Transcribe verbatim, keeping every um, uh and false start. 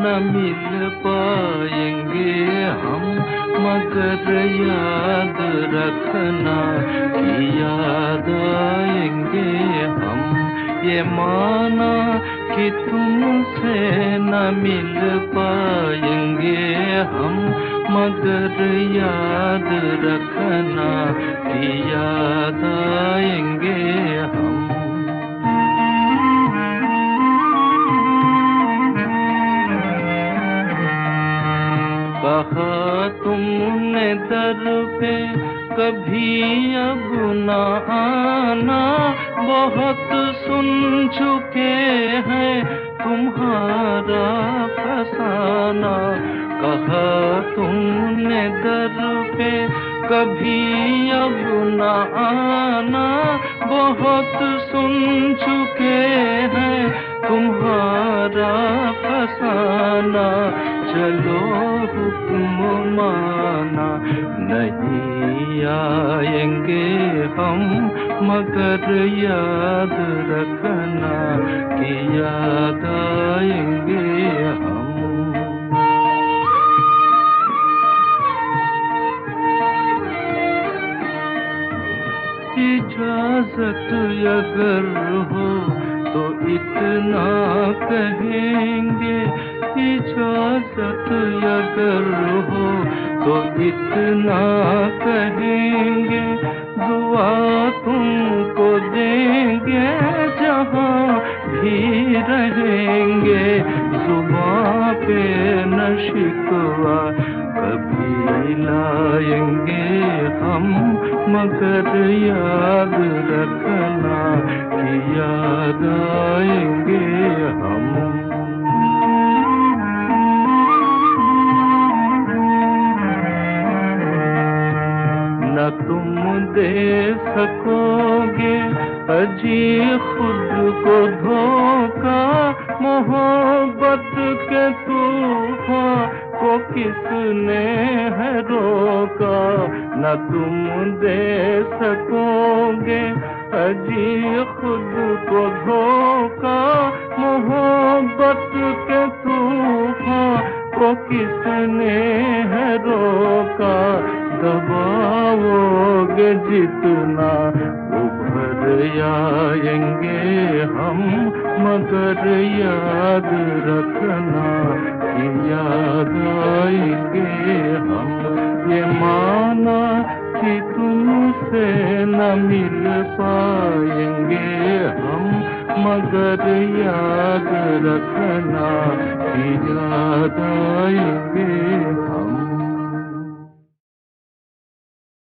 न मिल पाएंगे हम, मगर याद रखना कि याद आएंगे हम। ये माना कि तुमसे न मिल पाएंगे हम, मगर याद रखना कि याद आएंगे हम। कहा तुमने दर पे कभी अब न आना, बहुत सुन चुके हैं तुम्हारा फसाना। कहा तुमने दर पे कभी अब न आना, बहुत सुन चुके हैं तुम्हारा फसाना। चलो हुक्म माना, नहीं आएंगे हम, मगर याद रखना कि याद आएंगे हम। इजाजत अगर हो तो इतना कहेंगे, इजाजत अगर हो तो इतना कहेंगे। दुआ तुमको देंगे जहाँ भी रहेंगे, जुबां पे न शिकवा कभी लाएंगे हम, मगर याद रखना कि याद आएंगे हम। न तुम दे सकोगे अजी खुद को धोखा, मोहब्बत के तूफान को किसने है रोका। न तुम दे सकोगे अजी खुद को धोखा, मोहब्बत के तूफान को किसने है रोका। दबाओगे जितना उभर आएंगे हम, मगर याद रखना कि याद आएंगे हम। ये माना कि तुमसे न मिल पाएंगे हम, मगर याद रखना कि याद आएंगे हम।